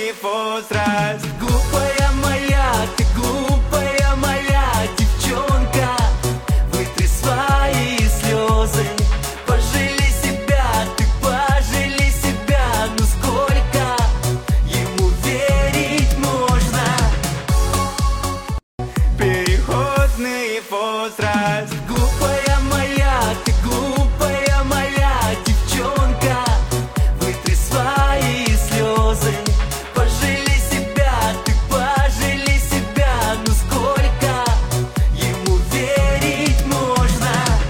Переходный возраст. Глупая моя, ты глупая моя девчонка. Вытри свои слезы, пожалей себя, ты пожалей себя. Ну сколько ему верить можно? Переходный возраст. Глупая моя, ты глупая моя девчонка. Вытри свои слезы, пожалей себя, ты пожалей себя. Ну сколько ему верить можно?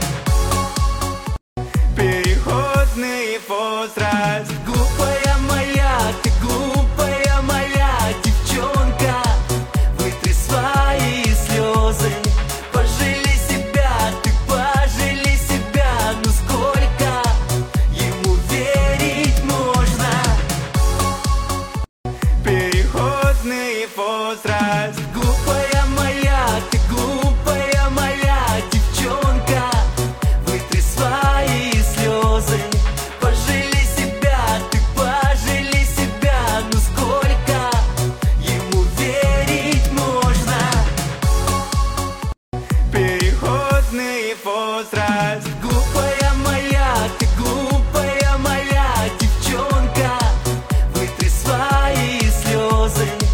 Переходный возраст. Глупая моя, ты глупая моя девчонка. Вытри свои слезы, пожалей себя, ты пожалей себя. Ну сколько ему верить можно? Переходный возраст. Глупая моя, ты глупая моя девчонка. Вытри свои слезы, пожалей себя, ты пожалей себя. Ну сколько ему верить можно? Переходный возраст.